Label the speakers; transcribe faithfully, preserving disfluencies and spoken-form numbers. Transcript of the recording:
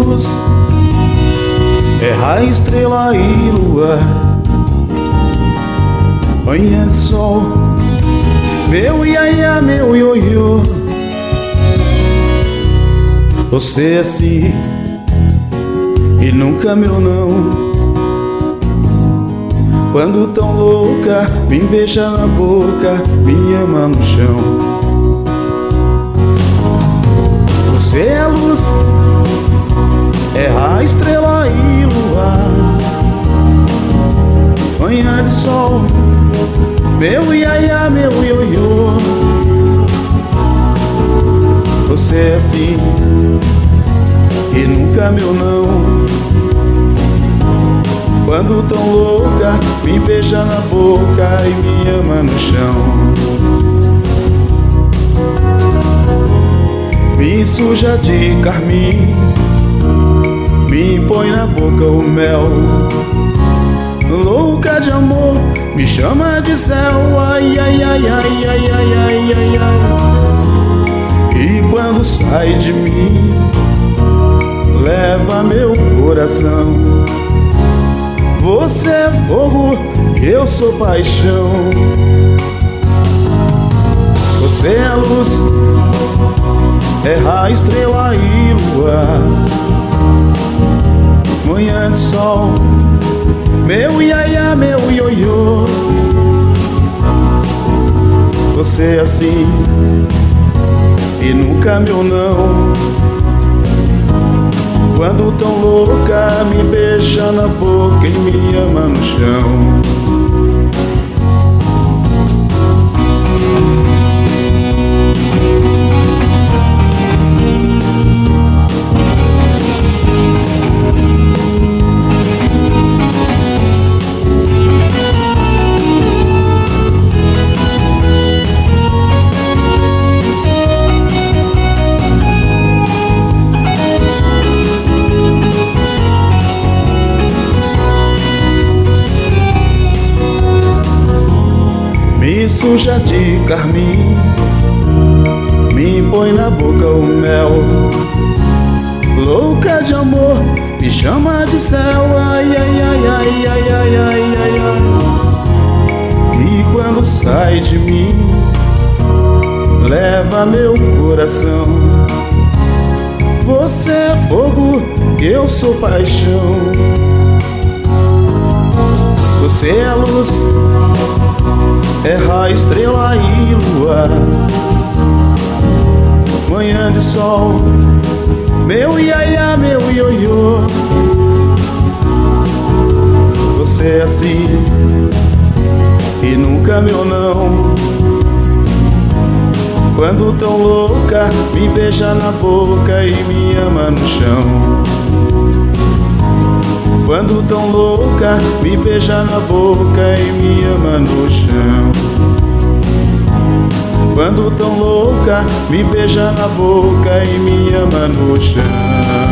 Speaker 1: luz, erra estrela e lua, manhã de sol, meu iaia, meu ioiô. Você é sim e nunca meu não. Quando tão louca, me beija na boca, me ama no chão. Você é a luz, erra estrela e lua, manhã de sol, meu iaia, meu ioiô. Você é assim e nunca meu não. Quando tão louca, me beija na boca e me ama no chão. Me suja de carmim, me põe na boca o mel. Louca de amor, me chama de céu. Ai, ai, ai, ai, ai, ai, ai, ai, ai. E quando sai de mim, leva meu coração. Você é fogo, eu sou paixão. Você é a luz, erra estrela e lua, manhã de sol, meu iaia, meu ioiô. Você é assim e nunca meu não. Quando tão louca, me beija na boca e me ama no chão. Me suja de carmim, me põe na boca o mel. Louca de amor, me chama de céu. Ai, ai, ai, ai, ai, ai, ai, ai, ai. E quando sai de mim, leva meu coração. Você é fogo, eu sou paixão. Você é a luz, erra estrela e lua, manhã de sol, meu iaia, meu ioiô. Você é assim e nunca meu não. Quando tão louca, me beija na boca e me ama no chão. Quando tão louca, me beija na boca e me ama no chão. Quando tão louca, me beija na boca e me ama no chão.